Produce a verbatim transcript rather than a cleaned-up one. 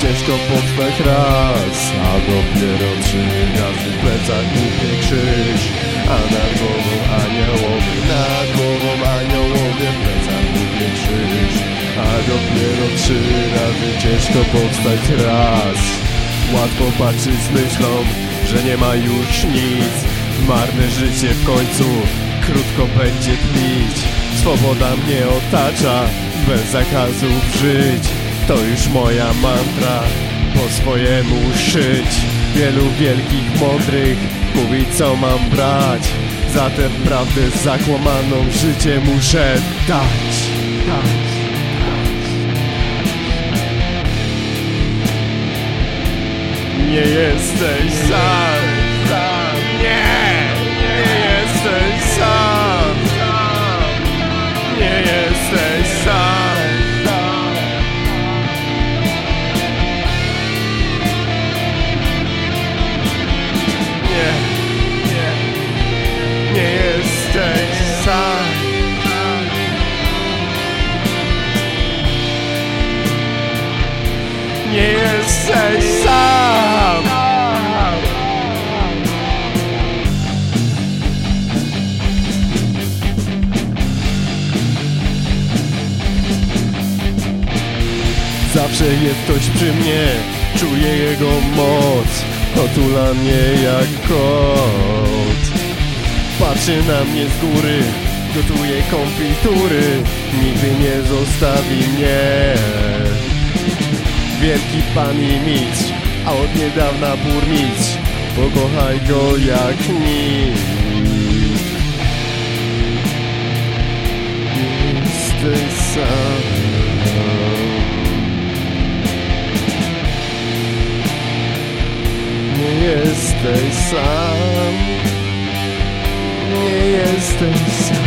ciężko powstać raz, a dopiero trzy razy w plecach głupie krzyż, a nad głową aniołowie, nad głową aniołowie, w plecach głupie krzyż, a dopiero trzy razy ciężko powstać raz. Łatwo patrzeć z myślą, że nie ma już nic, marne życie w końcu krótko będzie tlić. Swoboda mnie otacza, bez zakazów żyć, to już moja mantra, po swojemu szyć. Wielu wielkich, mądrych mówi co mam brać, za tę prawdę zakłamaną życie muszę dać, dać. Nie jesteś sam, nie, nie jesteś sam, nie jesteś sam. Nie, nie, nie jesteś sam. Nie jesteś sam. Zawsze jest ktoś przy mnie, czuję jego moc, otula mnie jak kot. Patrzy na mnie z góry, gotuje konfitury, nigdy nie zostawi mnie. Wielki pan i mistrz, a od niedawna burmistrz, pokochaj go jak nikt. Jesteś sam. Nie jesteś sam. Nie jesteś sam.